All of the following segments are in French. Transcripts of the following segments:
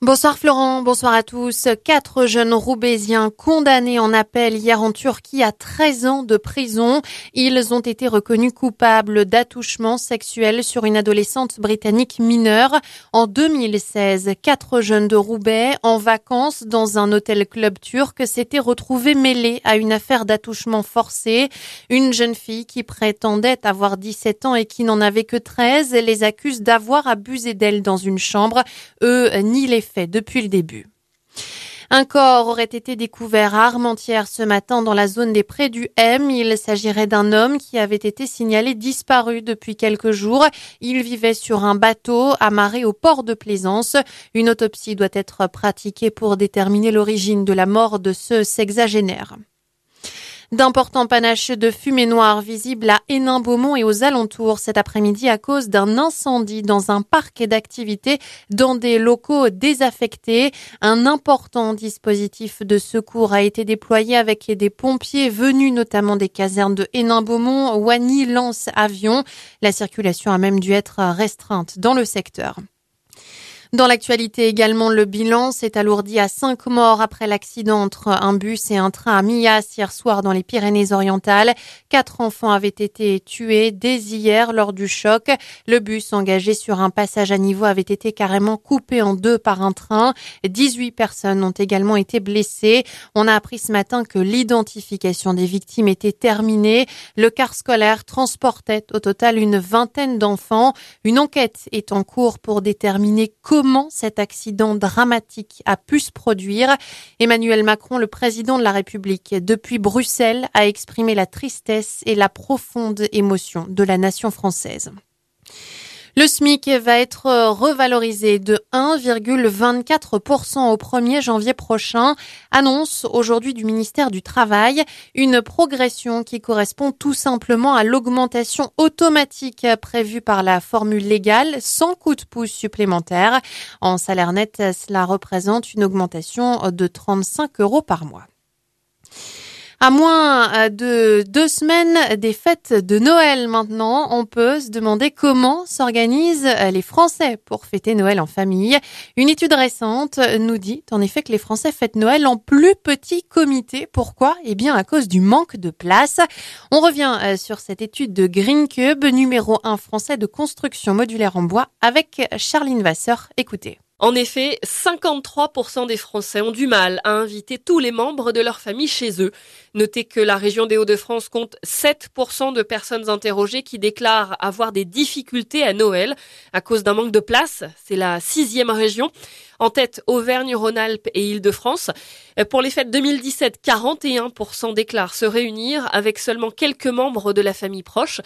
Bonsoir Florent, bonsoir à tous. 4 jeunes Roubaisiens condamnés en appel hier en Turquie à 13 ans de prison. Ils ont été reconnus coupables d'attouchement sexuel sur une adolescente britannique mineure. En 2016, 4 jeunes de Roubaix, en vacances dans un hôtel-club turc, s'étaient retrouvés mêlés à une affaire d'attouchement forcé. Une jeune fille qui prétendait avoir 17 ans et qui n'en avait que 13 les accuse d'avoir abusé d'elle dans une chambre. Eux nient les faits depuis le début. Un corps aurait été découvert à Armentières ce matin dans la zone des Prés du M. Il s'agirait d'un homme qui avait été signalé disparu depuis quelques jours. Il vivait sur un bateau amarré au port de Plaisance. Une autopsie doit être pratiquée pour déterminer l'origine de la mort de ce sexagénaire. D'importants panaches de fumée noire visibles à Hénin-Beaumont et aux alentours cet après-midi à cause d'un incendie dans un parc d'activités dans des locaux désaffectés. Un important dispositif de secours a été déployé avec des pompiers venus notamment des casernes de Hénin-Beaumont, Oigny, Lens, Avion. La circulation a même dû être restreinte dans le secteur. Dans l'actualité également, le bilan s'est alourdi à 5 morts après l'accident entre un bus et un train à Millas hier soir dans les Pyrénées-Orientales. 4 enfants avaient été tués dès hier lors du choc. Le bus engagé sur un passage à niveau avait été carrément coupé en deux par un train. 18 personnes ont également été blessées. On a appris ce matin que l'identification des victimes était terminée. Le car scolaire transportait au total une vingtaine d'enfants. Une enquête est en cours pour déterminer comment cet accident dramatique a pu se produire. Emmanuel Macron, le président de la République, depuis Bruxelles, a exprimé la tristesse et la profonde émotion de la nation française. Le SMIC va être revalorisé de 1,24% au 1er janvier prochain, annonce aujourd'hui du ministère du Travail, une progression qui correspond tout simplement à l'augmentation automatique prévue par la formule légale sans coup de pouce supplémentaire. En salaire net, cela représente une augmentation de 35 € par mois. À moins de 2 semaines des fêtes de Noël maintenant, on peut se demander comment s'organisent les Français pour fêter Noël en famille. Une étude récente nous dit en effet que les Français fêtent Noël en plus petit comité. Pourquoi ? Eh bien à cause du manque de place. On revient sur cette étude de Green Cube, numéro 1 français de construction modulaire en bois, avec Charline Vasseur. Écoutez. En effet, 53% des Français ont du mal à inviter tous les membres de leur famille chez eux. Notez que la région des Hauts-de-France compte 7% de personnes interrogées qui déclarent avoir des difficultés à Noël à cause d'un manque de place. C'est la 6e région. En tête, Auvergne-Rhône-Alpes et Île-de-France. Pour les fêtes 2017, 41% déclarent se réunir avec seulement quelques membres de la famille proche,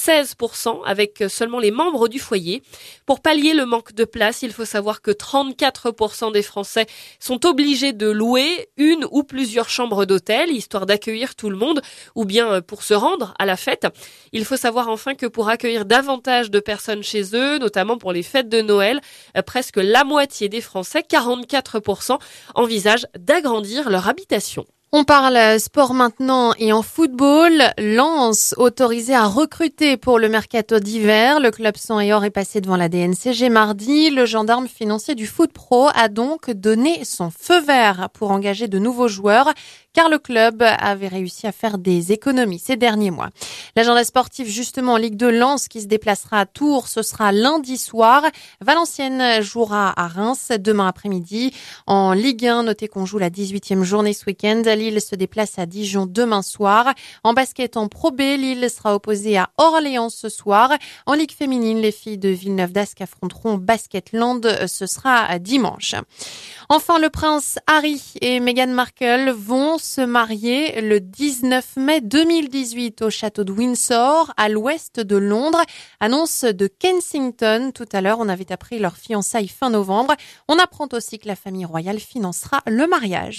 16% avec seulement les membres du foyer. Pour pallier le manque de place, il faut savoir que 34% des Français sont obligés de louer une ou plusieurs chambres d'hôtel, histoire d'accueillir tout le monde, ou bien pour se rendre à la fête. Il faut savoir enfin que pour accueillir davantage de personnes chez eux, notamment pour les fêtes de Noël, presque la moitié des Français, 44%, envisagent d'agrandir leur habitation. On parle sport maintenant et en football. Lens, autorisé à recruter pour le mercato d'hiver. Le club sang et or est passé devant la DNCG mardi. Le gendarme financier du foot pro a donc donné son feu vert pour engager de nouveaux joueurs, car le club avait réussi à faire des économies ces derniers mois. L'agenda sportif justement en Ligue 2, Lens qui se déplacera à Tours, ce sera lundi soir. Valenciennes jouera à Reims demain après-midi. En Ligue 1, notez qu'on joue la 18e journée ce week-end. Lille se déplace à Dijon demain soir. En basket en Pro B, Lille sera opposée à Orléans ce soir. En Ligue féminine, les filles de Villeneuve d'Ascq affronteront Basketland. Ce sera dimanche. Enfin, le prince Harry et Meghan Markle vont se marier le 19 mai 2018 au château de Windsor, à l'ouest de Londres. Annonce de Kensington. Tout à l'heure, on avait appris leur fiançailles fin novembre. On apprend aussi que la famille royale financera le mariage.